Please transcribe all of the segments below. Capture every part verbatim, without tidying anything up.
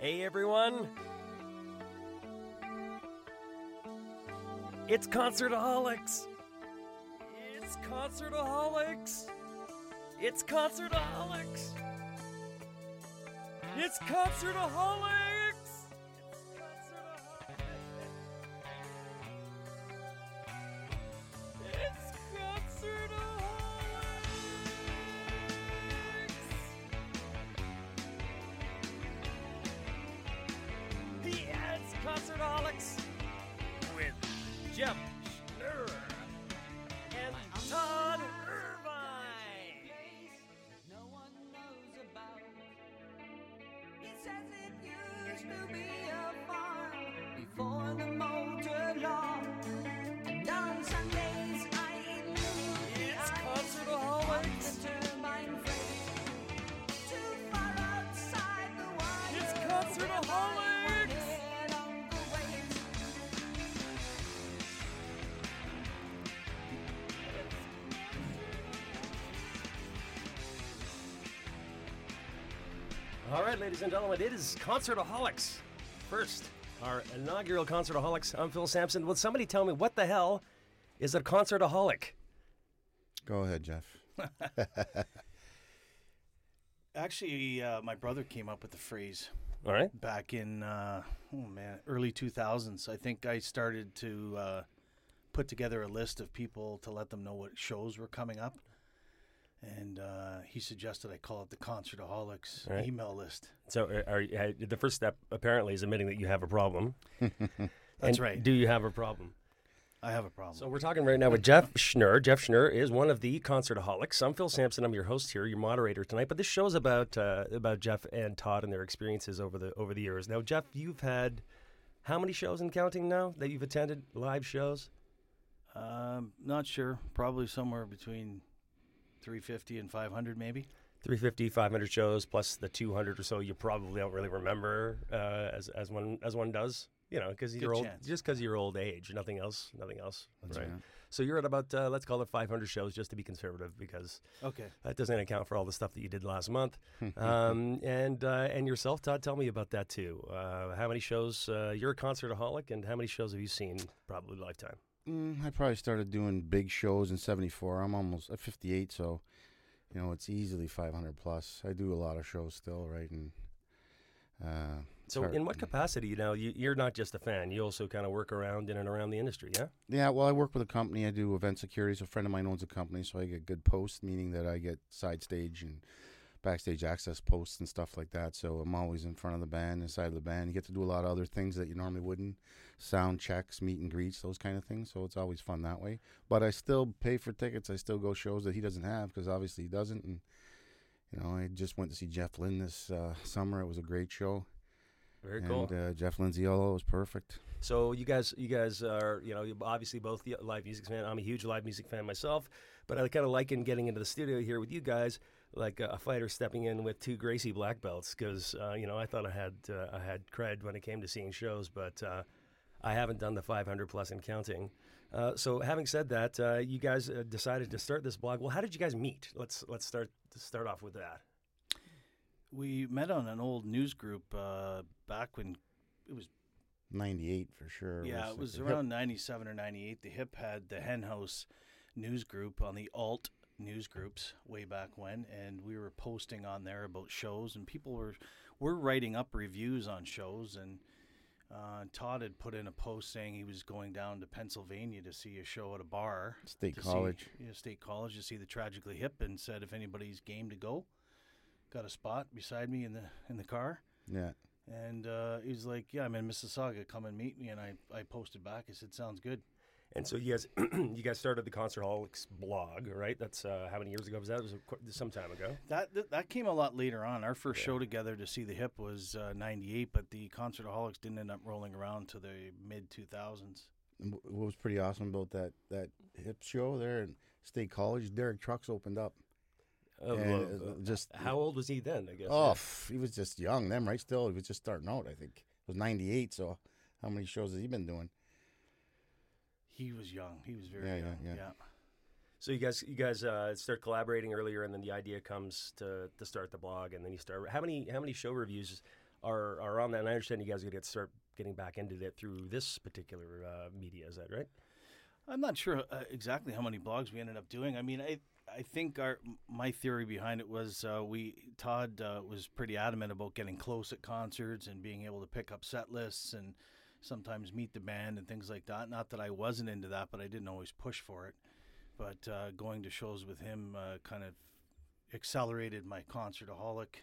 Hey everyone, it's Concertaholics. It's Concertaholics. It's Concertaholics. It's Concertaholics. It's Concertaholics. Yeah, it's Concertaholics with Jeff Schnurr and Todd Irvine. No one knows about. He says it used to be a farm before the motor law. And on Sundays I eat movie It's ice Concertaholics. off the turbine frame. Too far outside the wire. It's Concertaholics. Head on the waves. All right, ladies and gentlemen, it is Concertaholics. First, our inaugural Concertaholics. I'm Phil Sampson. Will somebody tell me what the hell is a Concertaholic? Go ahead, Jeff. Actually, uh, my brother came up with the phrase All right. back in, uh, oh man, early two thousands. I think I started to uh, put together a list of people to let them know what shows were coming up. And uh, he suggested I call it the Concertaholics Right. email list. So, are, are, uh, the first step apparently is admitting that you have a problem. That's And right. Do you have a problem? I have a problem. So we're talking right now with Jeff Schnurr. Jeff Schnurr is one of the Concertaholics. I'm Phil Sampson. I'm your host here, your moderator tonight. But this show's about uh, about Jeff and Todd and their experiences over the over the years. Now, Jeff, you've had how many shows and counting now that you've attended, live shows? um, not sure. Probably somewhere between three fifty and five hundred, maybe. three fifty, five hundred shows plus the two hundred or so you probably don't really remember uh, as as one as one does. You know, because you're Good old, chance. just because you're old age, nothing else, nothing else. That's right. right. So you're at about uh, let's call it five hundred shows, just to be conservative, because Okay. that doesn't account for all the stuff that you did last month. um, and uh, and yourself, Todd, tell me about that too. Uh, how many shows? Uh, you're a concertaholic, and how many shows have you seen? Probably lifetime. Mm, I probably started doing big shows in seventy-four. I'm almost at fifty-eight, so, you know, it's easily five hundred plus. I do a lot of shows still, right? And uh, So, Sorry. in what capacity? You know, you, you're not just a fan. You also kind of work around in and around the industry, yeah. yeah, well, I work with a company. I do event security. So a friend of mine owns a company, so I get good posts, meaning that I get side stage and backstage access posts and stuff like that. So I'm always in front of the band, inside of the band. You get to do a lot of other things that you normally wouldn't. Sound checks, meet and greets, those kind of things. So it's always fun that way. But I still pay for tickets. I still go shows that he doesn't have because obviously he doesn't. And, you know, I just went to see Jeff Lynne this uh, summer. It was a great show. Very and cool. uh, Jeff Lindsay-Yellow was perfect. So you guys, you guys are, you know, you're obviously both the live music fan. I'm a huge live music fan myself, but I kind of liken getting into the studio here with you guys like a, a fighter stepping in with two Gracie black belts, because uh, you know I thought I had uh, I had cred when it came to seeing shows, but uh, I haven't done the five hundred plus and counting. Uh, so having said that, uh, you guys uh, decided to start this blog. Well, how did you guys meet? Let's let's start start off with that. We met on an old news group uh, back when it was ninety-eight for sure. Yeah, it like was the around ninety-seven or ninety-eight. The Hip had the Hen House news group on the alt news groups way back when, and we were posting on there about shows, and people were were writing up reviews on shows. And uh, Todd had put in a post saying he was going down to Pennsylvania to see a show at a bar, State to College. see, yeah, State College to see the Tragically Hip, and said if anybody's game to go, got a spot beside me in the in the car. Yeah. And uh, he was like, yeah, I'm in Mississauga. Come and meet me. And I, I posted back. I said, sounds good. And so you guys, you guys started the Concertaholics blog, right? That's uh, how many years ago was that? It was a, qu- some time ago. That, that that came a lot later on. Our first show together to see the Hip was uh, ninety-eight, but the Concertaholics didn't end up rolling around to the mid two thousands. And wh- what was pretty awesome about that that hip show there in State College, Derek Trucks opened up. Uh, And well, it was uh, just how old was he then? I guess. Oh, yeah. f- he was just young then, right? Still, he was just starting out. I think it was ninety-eight. So, how many shows has he been doing? He was young. He was very Yeah, yeah, young. yeah. So you guys, you guys uh, start collaborating earlier, and then the idea comes to to start the blog, and then you start. How many how many show reviews are are on that. And I understand you guys are going to start getting back into that through this particular uh, media. Is that right? I'm not sure uh, exactly how many blogs we ended up doing. I mean, I I think our my theory behind it was uh, we Todd uh, was pretty adamant about getting close at concerts and being able to pick up set lists and sometimes meet the band and things like that. Not that I wasn't into that, but I didn't always push for it. But uh, going to shows with him uh, kind of accelerated my concertaholic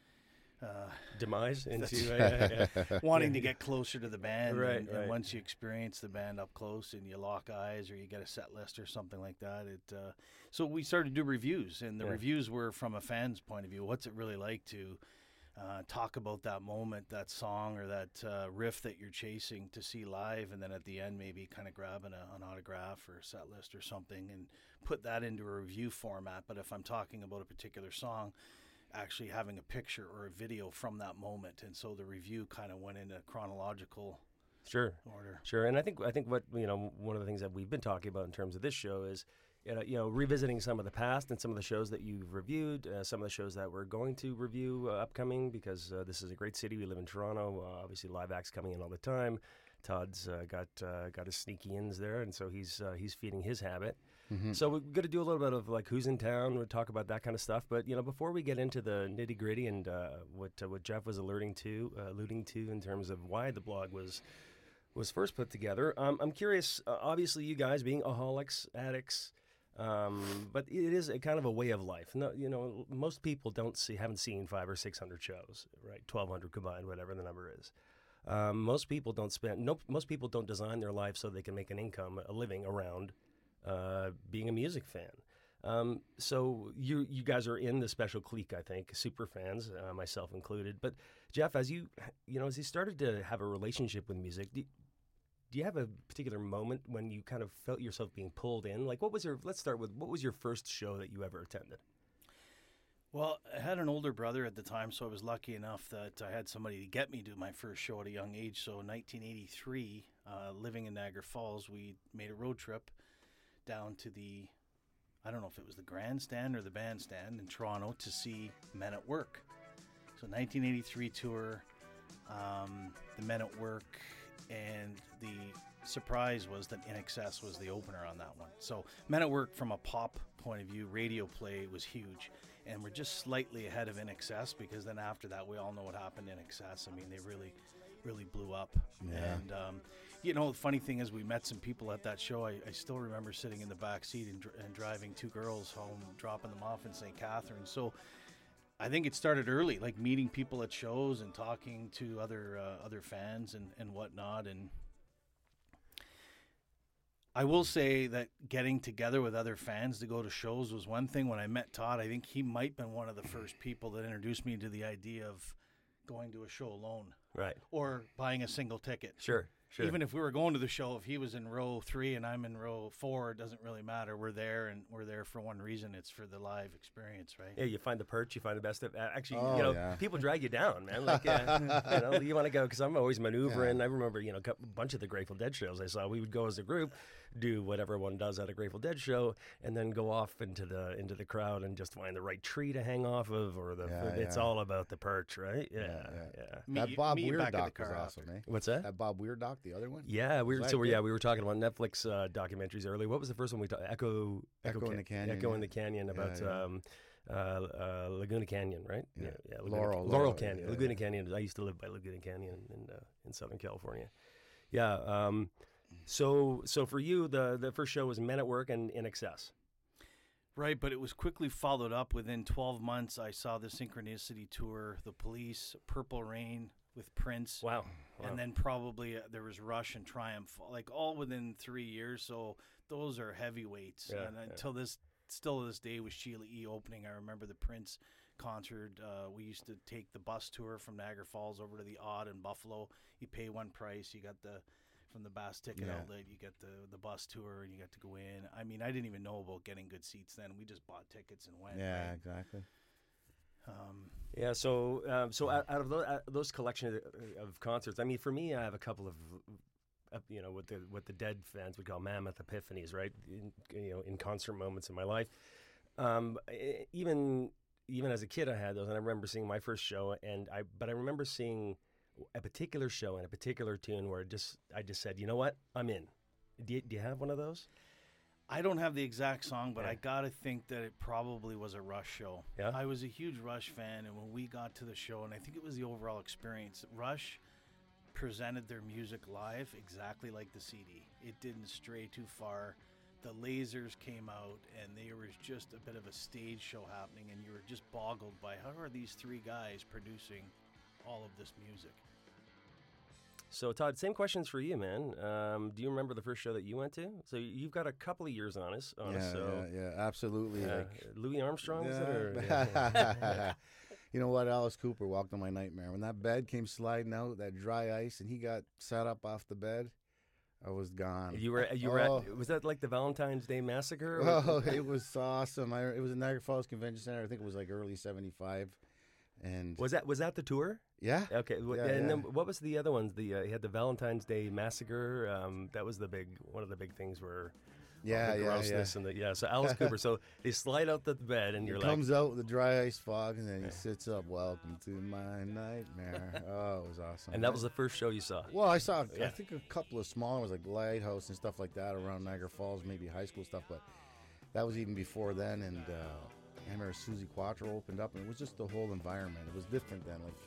uh, demise into uh, yeah, yeah. wanting to get closer to the band. Right, and, right. and once you experience the band up close and you lock eyes or you get a set list or something like that, it. Uh, so we started to do reviews, and the Yeah. reviews were from a fan's point of view. What's it really like to uh, talk about that moment, that song, or that uh, riff that you're chasing to see live, and then at the end maybe kind of grabbing a, an autograph or a set list or something and put that into a review format. But if I'm talking about a particular song, actually having a picture or a video from that moment. And so the review kind of went in a chronological Sure. order. Sure, and I think I think what you know one of the things that we've been talking about in terms of this show is you know, you know revisiting some of the past and some of the shows that you've reviewed, uh, some of the shows that we're going to review uh, upcoming, because uh, this is a great city. We live in Toronto. Uh, obviously, live acts coming in all the time. Todd's uh, got uh, got his sneaky ins there, and so he's uh, he's feeding his habit. Mm-hmm. So we're going to do a little bit of like who's in town. We'll talk about that kind of stuff. But you know, before we get into the nitty gritty and uh, what uh, what Jeff was alluding to, uh, alluding to in terms of why the blog was was first put together, um, I'm curious. Uh, obviously, you guys being aholics, addicts, um, but it is a kind of a way of life. No, you know, most people don't see haven't seen five or six hundred shows, right? Twelve hundred combined, whatever the number is. Um, most people don't spend. No, most people don't design their life so they can make an income, a living around uh, being a music fan. Um, so you you guys are in the special clique, I think, super fans, uh, myself included. But Jeff, as you you know, as you started to have a relationship with music, do, do you have a particular moment when you kind of felt yourself being pulled in? Like, what was your? Let's start with what was your first show that you ever attended? Well, I had an older brother at the time, so I was lucky enough that I had somebody to get me to my first show at a young age. So in nineteen eighty-three, uh, living in Niagara Falls, we made a road trip down to the, I don't know if it was the grandstand or the bandstand in Toronto to see Men at Work. So nineteen eighty-three tour, um, the Men at Work, and the surprise was that I N X S was the opener on that one. So Men at Work, from a pop point of view, radio play, was huge. And we're just slightly ahead of I N X S, because then after that, we all know what happened to I N X S. I mean, they really, really blew up. Yeah. And, um, you know, the funny thing is we met some people at that show. I, I still remember sitting in the back seat and, dr- and driving two girls home, dropping them off in Saint Catharines. So I think it started early, like meeting people at shows and talking to other uh, other fans and, and whatnot. And I will say that getting together with other fans to go to shows was one thing. When I met Todd, I think he might have been one of the first people that introduced me to the idea of going to a show alone Right. or buying a single ticket. Sure. Sure. Even if we were going to the show, if he was in row three and I'm in row four, it doesn't really matter. We're there, and we're there for one reason. It's for the live experience, right? Yeah, you find the perch, you find the best of. Uh, actually, Oh, you know, yeah. people drag you down, man. Like, uh, you know, you want to go because I'm always maneuvering. I remember, you know, a couple- bunch of the Grateful Dead shows I saw. We would go as a group, do whatever one does at a Grateful Dead show, and then go off into the into the crowd and just find the right tree to hang off of, or the. Yeah, it's yeah. all about the perch, right? Yeah, Yeah, yeah. yeah. Meet That you- Bob meet you Weir back at the doc was car awesome, after. eh? What's that? That Bob Weir doc, the other one? Yeah, we were Was so that yeah good? we were talking about Netflix uh, documentaries earlier. What was the first one we talked? Echo Echo in Ca- the Canyon, Echo yeah. in the Canyon about yeah. um, uh, uh, Laguna Canyon, right? Yeah. yeah, Laguna, Laurel, Laurel, Laurel, Canyon, yeah, Laguna yeah. Canyon. I used to live by Laguna Canyon in uh, in Southern California. Yeah. Um, so so for you, the the first show was Men at Work and I N X S. Right, but it was quickly followed up. Within twelve months, I saw the Synchronicity tour, The Police, Purple Rain with Prince. Wow. wow. And then probably uh, there was Rush and Triumph, like all within three years. So those are heavyweights. Yeah, and yeah. until this, still to this day, with Sheila E. opening, I remember the Prince concert. Uh, we used to take the bus tour from Niagara Falls over to the Odd in Buffalo. You pay one price. You got the from the Bass Ticket Yeah. Outlet. You get the the bus tour, and you got to go in. I mean, I didn't even know about getting good seats then. We just bought tickets and went. Yeah, right? exactly. Um, Yeah, so um, so out, out of those, out of those collection of, of concerts, I mean, for me, I have a couple of, uh, you know, what the what the Dead fans would call mammoth epiphanies, right? In, you know, in concert moments in my life. Um, e- even even as a kid, I had those, and I remember seeing my first show, and I but I remember seeing a particular show and a particular tune where it just I just said, you know what, I'm in. Do you, do you have one of those? I don't have the exact song, but Yeah. I gotta think that it probably was a Rush show. Yeah? I was a huge Rush fan, and when we got to the show, and I think it was the overall experience, Rush presented their music live exactly like the C D. It didn't stray too far. The lasers came out, and there was just a bit of a stage show happening, and you were just boggled by how are these three guys producing all of this music. So, Todd, same questions for you, man. Um, do you remember the first show that you went to? So you've got a couple of years on us. On yeah, us so, yeah, yeah, absolutely. uh, like, Louis Armstrong, is it? Yeah. Or, yeah. You know what? Alice Cooper walked on my nightmare. When that bed came sliding out, that dry ice, and he got sat up off the bed, I was gone. You were, you were Oh. at, was that like the Valentine's Day Massacre? or- Oh, it was awesome. I, it was in Niagara Falls Convention Center. I think it was like early seventy-five. And Was that was that the tour? yeah. Okay, w- Yeah, and yeah. then what was the other ones? The uh, you had the Valentine's Day Massacre. Um, that was the big one of the big things where Yeah, the yeah, grossness yeah. and the yeah. So Alice Cooper. So they slide out the bed and He you're like, comes out with the dry ice fog, and then he sits up. Welcome to my nightmare. Oh, it was awesome. and that was the first show you saw. Well, I saw, Yeah. I think, a couple of smaller ones like Lighthouse and stuff like that around Niagara Falls, maybe high school stuff, but that was even before then. And uh, I remember Susie Quattro opened up, and it was just the whole environment. It was different then. Like,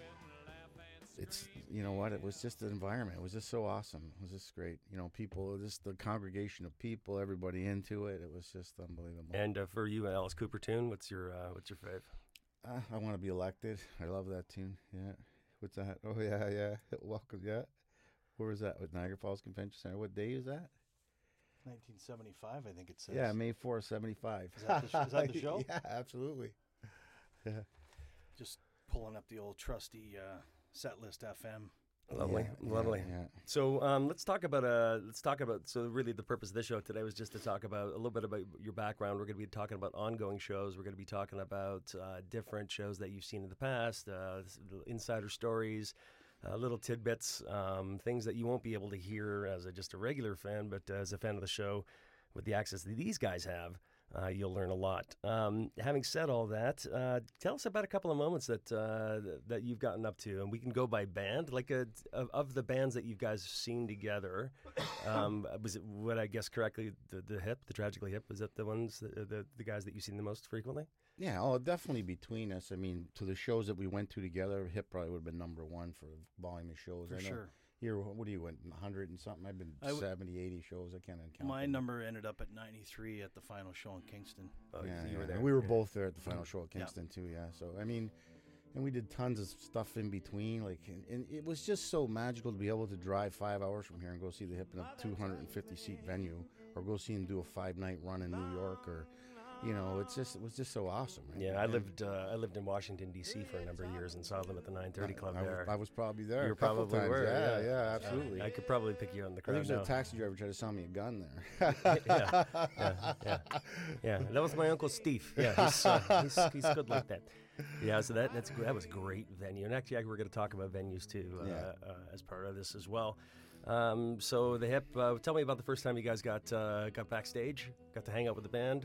it's, you know what, it was just the environment. It was just so awesome. It was just great. You know, people, just the congregation of people, everybody into it. It was just unbelievable. And uh, for you, an Alice Cooper tune. What's your uh, what's your fave? Uh, I want to be elected. I love that tune. Yeah. What's that? Oh, yeah, yeah. Welcome. Yeah. Where was that? With Niagara Falls Convention Center. What day is that? nineteen seventy-five, I think it says. Yeah, May fourth, seventy-five. Is that the sh- is that the show? Yeah, absolutely. Yeah. Just pulling up the old trusty uh, set list F M. Lovely, Yeah, lovely. Yeah, So um, let's talk about uh, let's talk about. So really, the purpose of this show today was just to talk about a little bit about your background. We're going to be talking about ongoing shows. We're going to be talking about uh, different shows that you've seen in the past, uh, s- insider stories, uh, little tidbits, um, things that you won't be able to hear as a, just a regular fan, but as a fan of the show, with the access that these guys have. Uh, you'll learn a lot. Um, having said all that, uh, tell us about a couple of moments that uh, th- that you've gotten up to, and we can go by band. Like a, of, of the bands that you guys seen together, um, was it what I guess correctly? The, the Hip, the Tragically Hip, was that the ones, the, the the guys that you've seen the most frequently? yeah. Oh, definitely between us. I mean, to the shows that we went to together, Hip probably would have been number one for volume of shows. For I know sure. Here, what do you went? one hundred and something? I've been I w- seventy, eighty shows. I can't even count. My them. number ended up at ninety-three at the final show in Kingston. Oh, Yeah, you yeah. were there. And we were Yeah. both there at the final show at Yeah. Kingston too. Yeah. So I mean, and we did tons of stuff in between. Like, and, and it was just so magical to be able to drive five hours from here and go see the Hip in a two hundred fifty seat venue, or go see him do a five night run in New York, or, you know, it's just it was just so awesome. Right? Yeah, I And lived uh, I lived in Washington D C for a number of years and saw them at the nine thirty Club I, there. was, I was probably there. You a couple probably times. were, Yeah, yeah. yeah, absolutely. I could probably pick you on the I crowd think there was now. a taxi driver tried to sell me a gun there. yeah, yeah, yeah, yeah. That was my uncle Steve. Yeah, he's, uh, he's, he's good like that. Yeah, so that that's that was a great venue, and actually, we're going to talk about venues too uh, Yeah. uh, as part of this as well. Um, so the Hip, uh, tell me about the first time you guys got uh, got backstage, got to hang out with the band.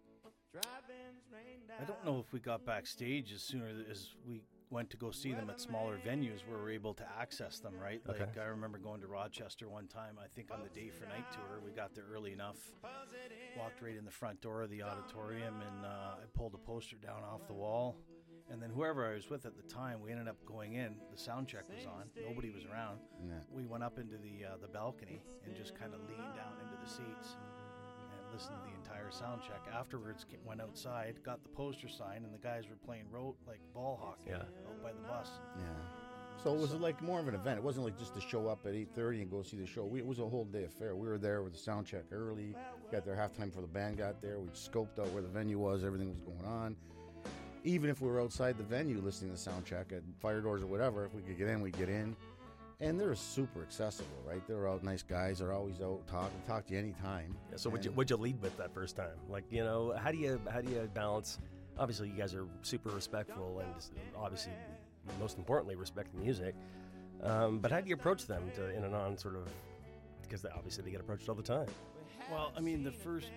I don't know if we got backstage as soon as we went to go see them at smaller venues where we were able to access them, right? Like, Okay. I remember going to Rochester one time, I think on the Day for Night tour. We got there early enough, walked right in the front door of the auditorium, and uh, I pulled a poster down off the wall. And then whoever I was with at the time, we ended up going in. The sound check was on. Nobody was around. Yeah. We went up into the uh, the balcony and just kind of leaned down into the seats and listened to the entire sound check. Afterwards, ca- went outside, got the poster signed, and the guys were playing rote like ball hockey Yeah. out by the bus. Yeah. So it was like more of an event. It wasn't like just to show up at eight thirty and go see the show. We, it was a whole day affair. We were there with the sound check early. Got there halftime before the band got there. We scoped out where the venue was. Everything was going on. Even if we were outside the venue listening to the sound check at fire doors or whatever, if we could get in, we'd get in. And they're super accessible, right? They're all nice guys. They're always out talking, talk to you anytime. Yeah, so what'd you, And- what'd you lead with that first time? Like, you know, how do you how do you balance? Obviously, you guys are super respectful, and obviously, most importantly, respect the music. Um, but how do you approach them to, in a non sort of? Because they, obviously they get approached all the time. Well, I mean, the first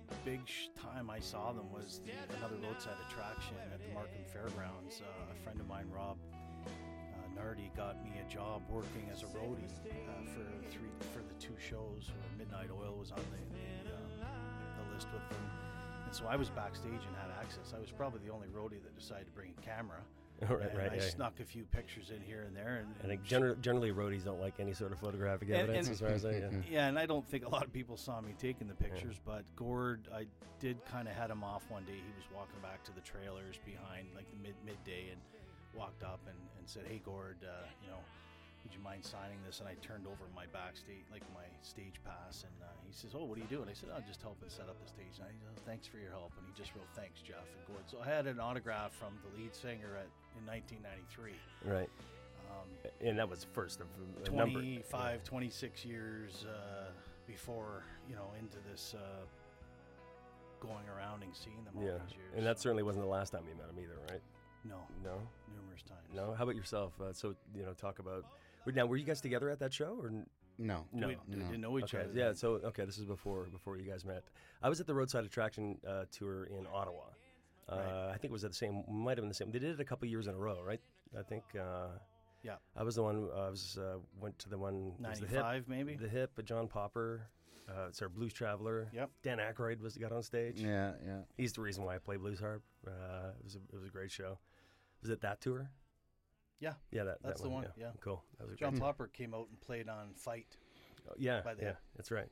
big sh- time I saw them was the, another roadside attraction at the Markham Fairgrounds. Uh, a friend of mine, Rob uh, Nardi, got me a job working as a roadie uh, for three for the two shows. Where Midnight Oil was on the the, um, the list with them, and so I was backstage and had access. I was probably the only roadie that decided to bring a camera. right, and right. I yeah. snuck a few pictures in here and there. And, I think and gener- generally roadies don't like any sort of photographic And- evidence, and- as far as I. Yeah. Yeah, and I don't think a lot of people saw me taking the pictures, but Gord, I did kind of head him off one day. He was walking back to the trailers behind, like the mid midday, and walked up and, and said, "Hey, Gord, uh, you know, would you mind signing this?" And I turned over my backstage, like my stage pass, and uh, he says, "Oh, what are you doing?" I said, "I'm just helping set up the stage." And I said, "Oh, thanks for your help." And he just wrote, "Thanks, Jeff," and Gord. So I had an autograph from the lead singer at in nineteen ninety-three. Right. Um, And that was first of a number. twenty-five, twenty-six years uh, before, you know, into this uh, going around and seeing them all Yeah, these years. and that so- certainly wasn't the last time you met him either, right? no, No, numerous times. no. How about yourself? Uh, so you know, talk about. Now, were you guys together at that show, or n- No. no? we, we no. didn't know each Okay, other. yeah. then. So okay, this is before before you guys met. I was at the Roadside Attraction uh, tour in Ottawa. Uh, Right. I think it was at the same. Might have been the same. They did it a couple years in a row, right? I think. Uh, Yeah. I was the one. I was uh, went to the one. it was the hip, ninety-five maybe. the hip. uh, John Popper. Uh, sorry, Blues Traveler. Yep. Dan Aykroyd was got on stage. Yeah, yeah. He's the reason why I play blues harp. Uh, it was a, it was a great show. Was it that tour? Yeah, Yeah, that that's that the one, yeah. Cool. That was a John great. Popper came out and played on Fight. Oh, yeah, by the yeah, hip. that's right.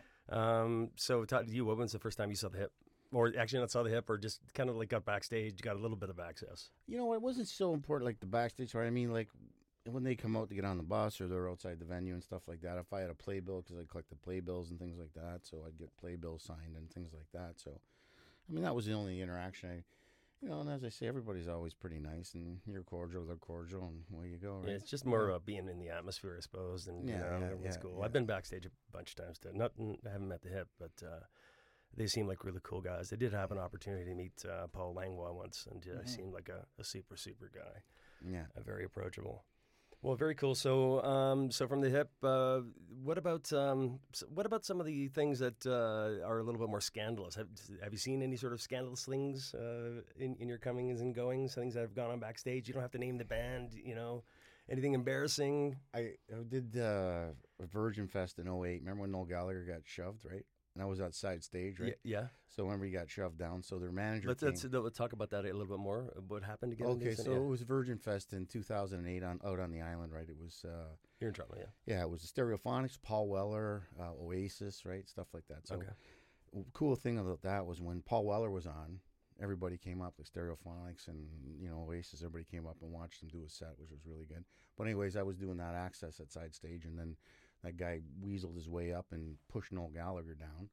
Um, so, Todd, you, what was the first time you saw the hip, or actually not saw the hip, or just kind of like got backstage, got a little bit of access? You know, it wasn't so important like the backstage part. I mean, like when they come out to get on the bus or they're outside the venue and stuff like that. If I had a playbill, because I collected playbills and things like that, so I'd get playbills signed and things like that. So, I mean, that was the only interaction I. You know, and as I say, everybody's always pretty nice, and you're cordial, they're cordial, and away you go, right? Yeah, it's just more about being in the atmosphere, I suppose, and you Yeah, know, yeah, everyone's yeah, cool. yeah. I've been backstage a bunch of times too. Not, I haven't met the hip, but uh, they seem like really cool guys. They did have an opportunity to meet uh, Paul Langlois once, and uh, he Mhm. seemed like a, a super, super guy. Yeah. Uh, very approachable. Well, very cool. So, um, so from the hip, uh, what about um, s- what about some of the things that uh, are a little bit more scandalous? Have, have you seen any sort of scandalous things uh, in in your comings and goings? Things that have gone on backstage. You don't have to name the band. You know, anything embarrassing? I, I did uh, Virgin Fest in oh eight. Remember when Noel Gallagher got shoved, right? And I was outside stage, right? Yeah. yeah. So remember he got shoved down. So their manager Let's, came. let's, let's talk about that a little bit more. What happened to get into Okay, this? so Yeah. it was Virgin Fest in two thousand eight on out on the island, right? It was uh, You're in trouble, yeah. yeah, it was the Stereophonics, Paul Weller, uh, Oasis, right? Stuff like that. So Okay. w- cool thing about that was when Paul Weller was on, everybody came up, like Stereophonics and you know Oasis. Everybody came up and watched him do a set, which was really good. But anyways, I was doing that access at side stage, and then that guy weaseled his way up and pushed Noel Gallagher down.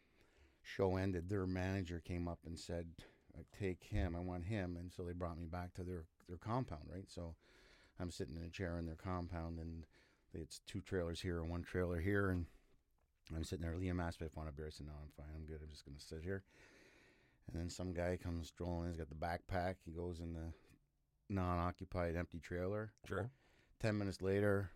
Show ended. Their manager came up and said, uh, "Take him. I want him." And so they brought me back to their their compound, right? So I'm sitting in a chair in their compound, and it's two trailers here and one trailer here, and I'm sitting there. Liam asked me if I want a beer. I said, "No, I'm fine. I'm good. I'm just going to sit here." And then some guy comes strolling in. He's got the backpack. He goes in the non-occupied empty trailer. Sure. Ten minutes later,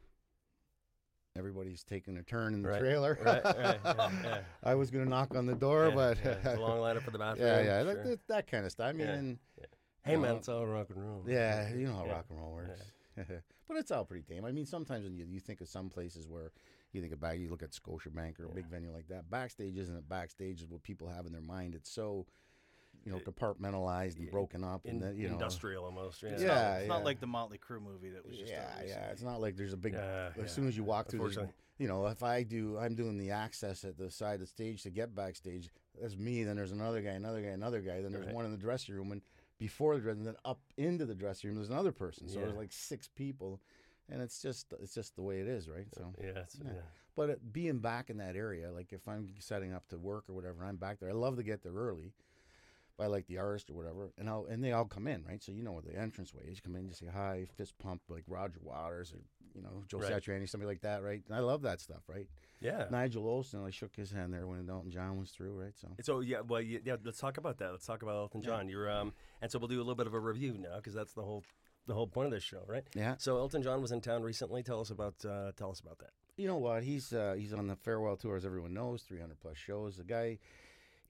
everybody's taking a turn in the Right, trailer. right, right, yeah, yeah. I was going to knock on the door, Yeah, but yeah, it's a long lineup for the bathroom. yeah, yeah, sure. that, that, that kind of stuff. I mean, Yeah. and, Hey you man, know, it's all rock and roll. yeah, you know how Yeah. rock and roll works. But it's all pretty tame. I mean, sometimes when you, you think of some places where you think of back, you look at Scotiabank or a big Yeah. venue like that. Backstage isn't it? Backstage is what people have in their mind. It's so, you know, compartmentalized and Yeah, broken up, In, and that, you know, industrial almost. Yeah. It's Yeah, not, it's yeah. not like the Motley Crue movie that was just yeah, out yeah. recently. It's not like there's a big. Yeah, as yeah. soon as you walk through, there's, Unfortunately. you know, if I do, I'm doing the access at the side of the stage to get backstage. That's me. Then there's another guy, another guy, another guy. Then there's Right. one in the dressing room, and before the dressing, and then up into the dressing room, there's another person. So Yeah. there's like six people, and it's just it's just the way it is, right? So, Yeah, it's, Yeah. yeah. but it, being back in that area, like if I'm setting up to work or whatever, and I'm back there. I love to get there early. If I like the artist or whatever, and I'll and they all come in, right? So you know where the entrance way is. You come in, you say hi, fist pump, like Roger Waters or you know Joe Right. Satriani, somebody like that, right? And I love that stuff, right? Yeah. Nigel Olsen, I shook his hand there when Elton John was through, right? So So yeah, well, yeah, yeah, let's talk about that. Let's talk about Elton Yeah. John. You're um, and so we'll do a little bit of a review now because that's the whole the whole point of this show, right? yeah, So Elton John was in town recently. Tell us about uh, tell us about that. you know what? He's uh, he's on the farewell tour, as everyone knows, three hundred plus shows. The guy,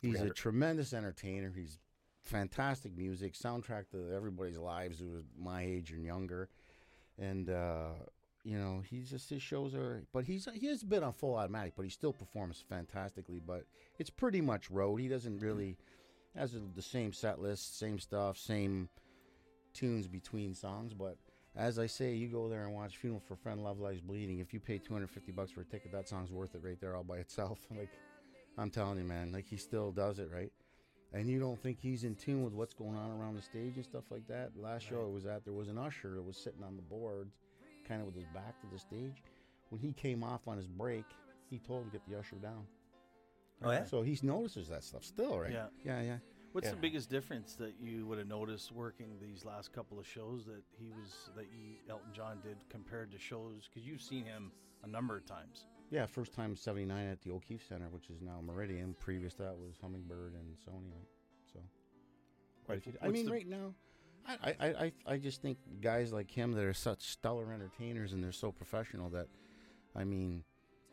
He's a three hundred tremendous entertainer. He's fantastic music, soundtrack to everybody's lives who was my age and younger. And, uh, you know, he's just, his shows are, but he's, he has been on full automatic, but he still performs fantastically. But it's pretty much road. He doesn't really, has the same set list, same stuff, same tunes between songs. But as I say, you go there and watch Funeral for a Friend, Love Lies Bleeding. If you pay two hundred fifty bucks for a ticket, that song's worth it right there all by itself. Like, I'm telling you, man, like he still does it, right? And you don't think he's in tune with what's going on around the stage and stuff like that. Last show I was at, there was an usher that was sitting on the boards, kind of with his back to the stage. When he came off on his break, he told him to get the usher down. Oh, yeah? So he notices that stuff still, right? Yeah. Yeah, yeah. What's Yeah. the biggest difference that you would have noticed working these last couple of shows that he was that you, Elton John did compared to shows? Because you've seen him a number of times. Yeah, first time seventy-nine at the O'Keefe Center, which is now Meridian. Previous to that was Hummingbird and Sony, right? So, quite a few. I What's mean, the- right now, I, I, I, I just think guys like him that are such stellar entertainers and they're so professional that, I mean,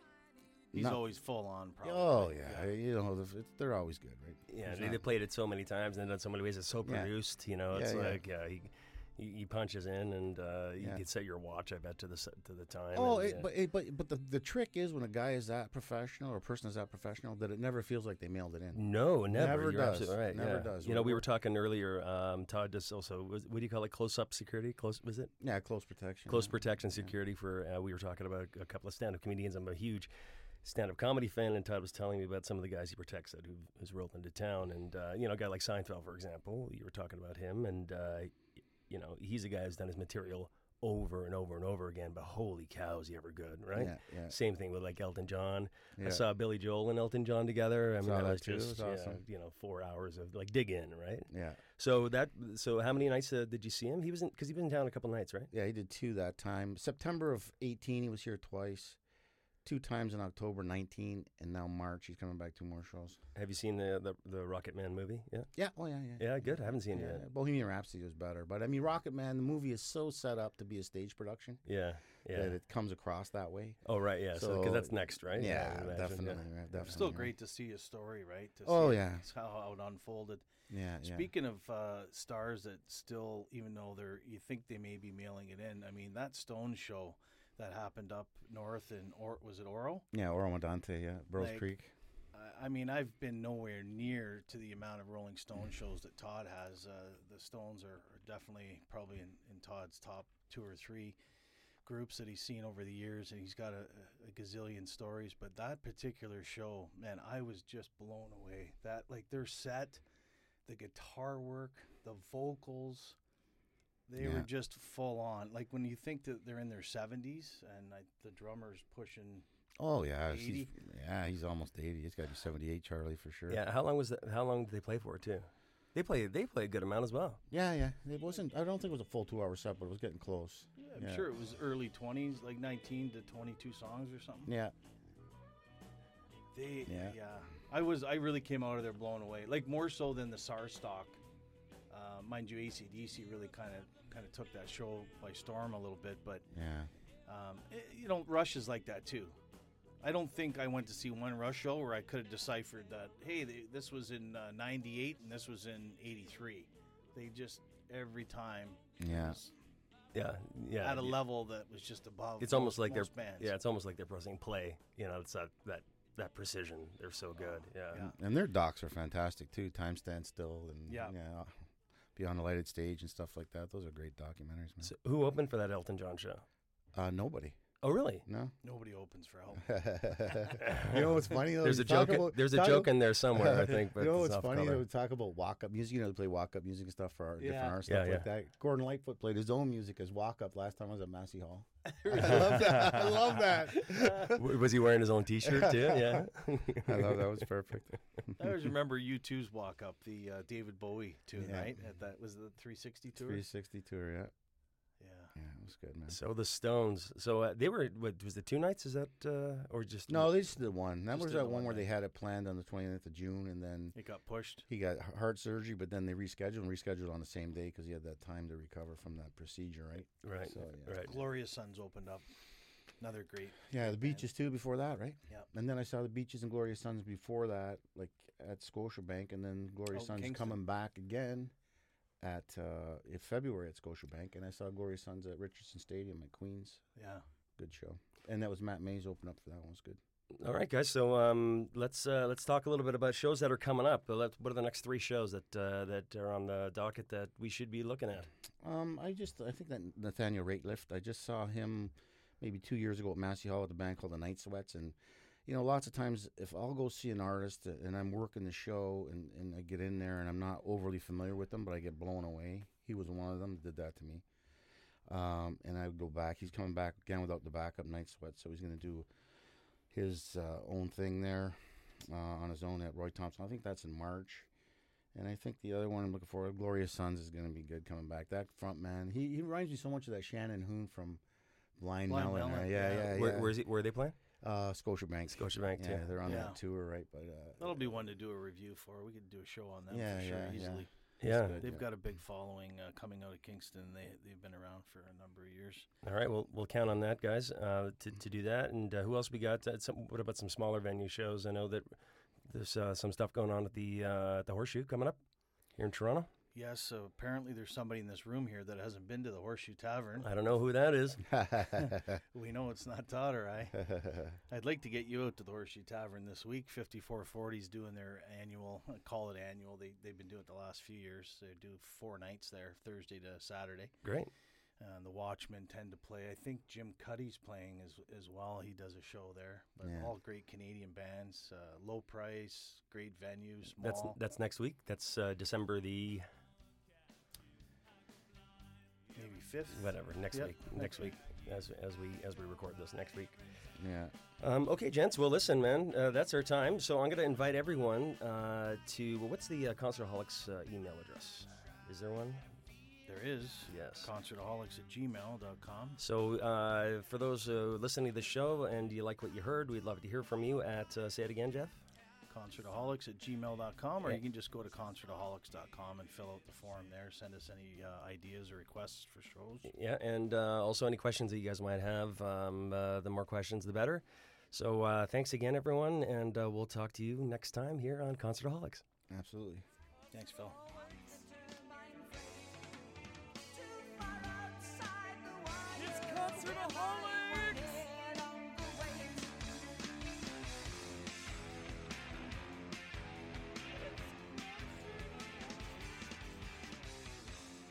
He's not- always full on. Probably. oh yeah, you know, the- it's, they're always good, right? Yeah, There's they, not- they played it so many times and done so many ways. It's so Yeah. produced, you know. Yeah, It's yeah. like yeah, he, he he punches in, and uh, you Yeah. can set your watch, I bet, to the s- to the time. Oh, and, it, yeah. but it, but but the the trick is when a guy is that professional or a person is that professional that it never feels like they mailed it in. No, never. Never You're does. absolutely right. Never yeah. does. You know, we We're- were talking earlier. Um, Todd does also. Was, what do you call it? Close-up security. Close. Was it Yeah, close protection. close yeah. protection security for? Uh, we were talking about a couple of stand-up comedians. I'm a huge stand-up comedy fan, and Todd was telling me about some of the guys he protects that who who's rolled into town, and uh, you know, a guy like Seinfeld, for example. You were talking about him, and uh, you know, he's a guy who's done his material over and over and over again. But holy cow, is he ever good, right? Yeah, yeah. Same thing with like Elton John. I Yeah. saw Billy Joel and Elton John together. I mean, Saw that that was too. It just was yeah, awesome. you know, four hours of like dig in, right? Yeah. So that so how many nights uh, did you see him? He was in because he was in town a couple nights, right? Yeah, he did two that time. September of eighteen, he was here twice. Two times in October nineteen, and now March. He's coming back two more shows. Have you seen the the, the Rocket Man movie? Yeah, Yeah, oh yeah, yeah. yeah, good. I haven't seen Yeah, it yet. Bohemian Rhapsody was better, but I mean, Rocket Man, the movie is so set up to be a stage production Yeah, yeah. that it comes across that way. Oh right, yeah. So because So, that's next, right? Yeah, I would imagine, definitely, yeah. right, definitely. Still right. great to see his story, right? To Oh, see yeah. how, how it unfolded. Yeah, yeah. Speaking of uh, stars that still, even though they're, you think they may be mailing it in. I mean, that Stone show that happened up north in or was it Oro? Yeah, Oro Dante, yeah, Burroughs Like, Creek. I- I mean, I've been nowhere near to the amount of Rolling Stone shows that Todd has. Uh, the Stones are, are definitely probably in, in Todd's top two or three groups that he's seen over the years, and he's got a, a gazillion stories. But that particular show, man, I was just blown away. That like their set, the guitar work, the vocals. They Yeah. were just full on. Like when you think that they're in their seventies and I, the drummer's pushing. Oh yeah, eighty? he's, yeah, he's almost eighty. He's got to be seventy-eight, Charlie, for sure. Yeah. How long was that? How long did they play for too? They play. They play a good amount as well. yeah, yeah. It wasn't. I don't think it was a full two-hour set, but it was getting close. Yeah, I'm Yeah. sure it was early twenties, like nineteen to twenty-two songs or something. Yeah, They, yeah. Yeah. I was, I really came out of there blown away. Like more so than the S A R stock. Uh, mind you, A C D C really kind of, kind of took that show by storm a little bit. But yeah. um, it, you know, Rush is like that too. I don't think I went to see one Rush show where I could have deciphered that. Hey, they, this was in uh, ninety-eight and this was in eighty-three. They just every time. it Yeah. was Yeah, yeah. At a yeah. level that was just above. It's almost most- like they're most bands. yeah. It's almost like they're pressing play. You know, it's that that that precision. They're so good. Yeah. yeah. And their docs are fantastic too. Time Stand Still and Yeah. yeah, Beyond the Lighted Stage and stuff like that. Those are great documentaries, man. So who opened for that Elton John show? Uh, nobody. Oh, really? No. Nobody opens for help. You know what's funny though? There's You a talk joke. about- there's a talk joke about- in there somewhere, I think. But you know it's what's off funny? color. Though, we talk about walk-up music. You know, they play walk-up music and stuff for our different Yeah. art Yeah, stuff like yeah. that. Gordon Lightfoot played his own music as walk-up last time I was at Massey Hall. I love that. I love that. W- Was he wearing his own T-shirt too? Yeah. I love that. Was perfect. I always remember U two's walk up, the uh, David Bowie tune, Yeah. right? At that was the three sixty tour. three sixty tour, yeah. Yeah. Yeah, it was good, man. So the Stones. So uh, they were. What was it? Two nights? Is that uh, or just No, they just did one. That Just was did that the one one where they night. had it planned on the twentieth of June, and then It got pushed. he got h- heart surgery, but then they rescheduled and rescheduled on the same day because he had that time to recover from that procedure, right? right? So, yeah. Right. Gloria Sons opened up. Another great. Yeah, the band. Beaches too before that, right? Yep. And then I saw the Beaches and Glorious Sons before that, like at Scotiabank, and then Glorious Oh, Sons Kingston. coming back again at uh, in February at Scotiabank, and I saw Glorious Sons at Richardson Stadium at Queens. Yeah. Good show, and that was Matt Mays opened up for that one. It was good. All right, guys. So um, let's uh, let's talk a little bit about shows that are coming up. Uh, let- What are the next three shows that uh, that are on the docket that we should be looking at? Um, I just I think that Nathaniel Ratelift. I just saw him maybe two years ago at Massey Hall with a band called the Night Sweats, and you know, lots of times if I'll go see an artist and I'm working the show and, and I get in there and I'm not overly familiar with them, but I get blown away. He was one of them that did that to me. Um, and I would go back. He's coming back again without the backup Night Sweats, so he's going to do his uh, own thing there uh, on his own at Roy Thompson. I think that's in March. And I think the other one I'm looking for, Glorious Sons, is going to be good coming back. That front man, he, he reminds me so much of that Shannon Hoon from Blind, Blind Melon. Melon, Uh, yeah, yeah. yeah, yeah. Where, where's he, where are they playing? Uh, Scotiabank. Scotiabank, Yeah, too. they're on Yeah. that tour, right? But uh, That'll be one to do a review for. We could do a show on them Yeah, for sure, yeah, yeah. easily. Yeah. good. They've yeah. got a big following uh, coming out of Kingston. They they've been around for a number of years. All right. Well, we'll count on that, guys, uh, to to do that. And uh, who else we got? Uh, some, what about some smaller venue shows? I know that there's uh, some stuff going on at the uh, at the Horseshoe coming up here in Toronto. Yes, so apparently there's somebody in this room here that hasn't been to the Horseshoe Tavern. I don't know who that is. We know it's not Todd or I. I'd like to get you out to the Horseshoe Tavern this week. fifty-four forty's doing their annual, I call it annual. They, they've been doing it the last few years. They do four nights there, Thursday to Saturday. Great. Uh, the Watchmen tend to play. I think Jim Cuddy's playing as, as well. He does a show there. But Yeah. all great Canadian bands. Uh, low price, great venues, small. That's that's next week. That's uh, December the maybe fifth. whatever next Yep, week. next Next week, as as we as we record this next week. yeah. Um, okay, gents. Well, listen, man. Uh, that's our time. So I'm going to invite everyone uh, to well, what's the uh, Concertaholics uh, email address? Is there one? There is. Yes. Concertaholics at gmail dot com. So uh, for those uh, listening to the show and you like what you heard, we'd love to hear from you at uh, say it again, Jeff. Concertaholics at gmail dot com, or Yeah. you can just go to concertaholics dot com and fill out the form there. Send us any uh, ideas or requests for shows. Yeah, and uh, also any questions that you guys might have. Um, uh, the more questions, the better. So uh, thanks again, everyone, and uh, we'll talk to you next time here on Concertaholics. Absolutely. Thanks, Phil.